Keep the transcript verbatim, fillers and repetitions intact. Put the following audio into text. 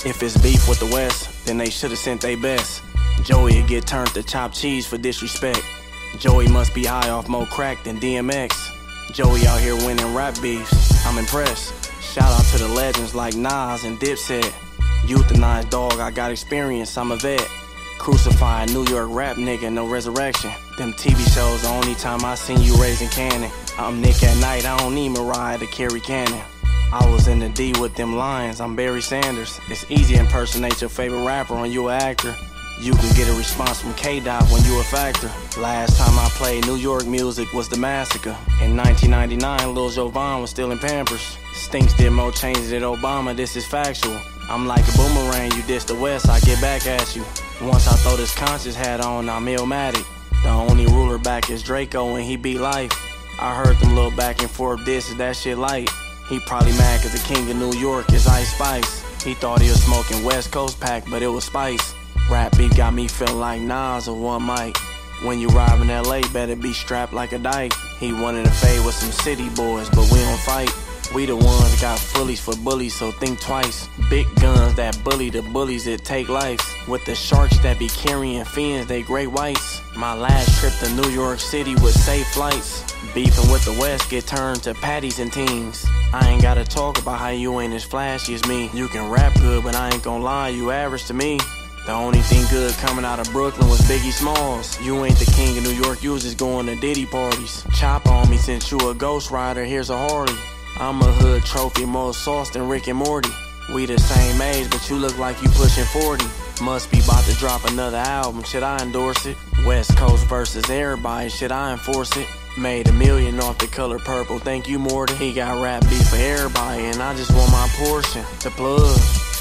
If it's beef with the West, then they should've sent they best. Joey'd get turned to chopped cheese for disrespect. Joey must be high off more crack than D M X. Joey out here winning rap beefs, I'm impressed. Shout out to the legends like Nas and Dipset. Euthanized dog, I got experience, I'm a vet. Crucified New York rap nigga, no resurrection. Them T V shows the only time I seen you raising cannon. I'm Nick at Night, I don't need Mariah to carry cannon. I was in the D with them lions, I'm Barry Sanders. It's easy to impersonate your favorite rapper when you an actor. You can get a response from K-Dot when you a factor. Last time I played New York music was The Massacre. In nineteen ninety-nine, Lil Jovan was still in Pampers. Stinks did more changes than Obama, this is factual. I'm like a boomerang, you diss the West, I get back at you. Once I throw this conscious hat on, I'm Illmatic. The only ruler back is Draco and he beat life. I heard them little back and forth disses, that shit light. He probably mad cause the king of New York is Ice Spice. He thought he was smoking West Coast pack, but it was Spice. Rap beef got me feeling like Nas or One Mike. When you ride in L A, better be strapped like a dyke. He wanted to fade with some city boys, but we don't fight. We the ones that got fullies for bullies, so think twice. Big guns that bully the bullies that take life. With the sharks that be carrying fins, they great whites. My last trip to New York City was safe flights. Beefing with the West get turned to patties and teams. I ain't gotta talk about how you ain't as flashy as me. You can rap good, but I ain't gon' lie, you average to me. The only thing good coming out of Brooklyn was Biggie Smalls. You ain't the king of New York, you was just going to Diddy parties. Chop on me since you a ghost rider, here's a Harley. I'm a hood trophy, more sauce than Rick and Morty. We the same age, but you look like you pushing forty. Must be about to drop another album, should I endorse it? West Coast versus everybody, should I enforce it? Made a million off The Color Purple, thank you Morty. He got rap beef for everybody, and I just want my portion. The plug.